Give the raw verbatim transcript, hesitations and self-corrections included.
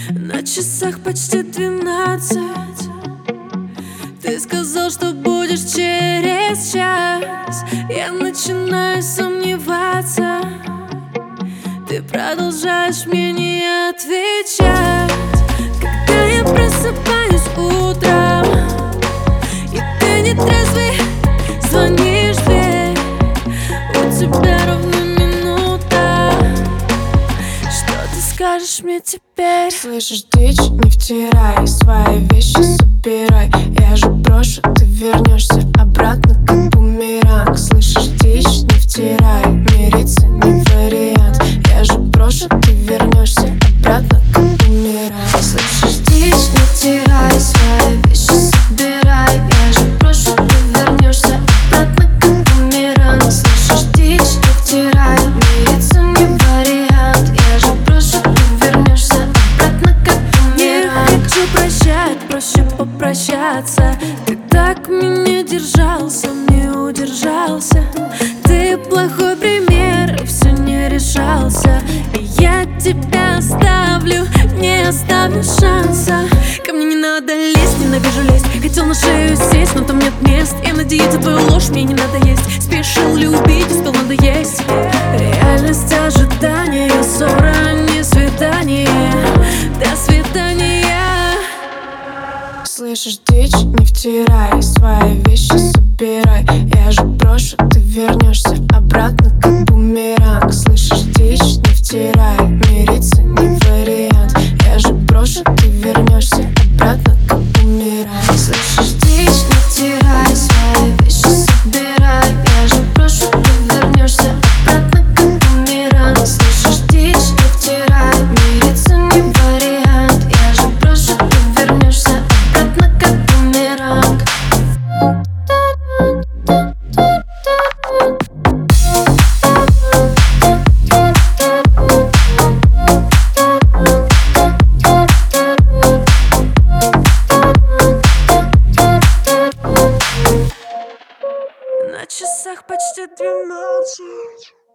На часах почти двенадцать. Ты сказал, что будешь через час. Я начинаю сомневаться. Ты продолжаешь мне не отвечать. Когда я просыпаюсь утром, и ты не трезвый, звонишь в дверь. У тебя ровно минута. Что ты скажешь мне теперь? Слышишь, дичь, не втирай, свои вещи собирай. Я же брошу, ты вернешься обратно, как бумеранг. Слышишь, дичь, не втирай, мириться не вариант. Я же брошу, ты вернешься обратно, как бумеранг. Слышишь, дичь, не втирай, свои вещи собирай. Я же брошу, ты вернешься обратно, как бумеранг. Слышишь, дичь, не втирай, мириться не вариант. Я же брошу, ты вернешься обратно, как бумеранг. Не хочу прощать, проще попрощаться. Ты так меня держал, сам не удержался. Ты плохой пример, и все не решался. И я тебя оставлю, не оставлю шанса. Ко мне не надо лезть, ненавижу лезть. Хотел на шею сесть, но там нет мест. И надеяться твою ложь мне не надо есть. Спешил любить, успел надоесть. Реальность ожидания, ссора, не свидание. До свидания. Слышишь, дичь, не втирай, свои вещи собирай. Я же брошу, ты вернешься обратно, как бумеранг. Слышишь, дичь, не втирай, мириться не вариант. Я же брошу, ты вернешься обратно, как бумеранг. Слышишь, дичь, не втирай, свои вещи собирай. Я же брошу, ты вернешься обратно, как бумеранг. Слышишь, дичь, не втирай, мириться не вариант. Я же брошу, ты вернешься обратно, как бумеранг. На часах почти двенадцать.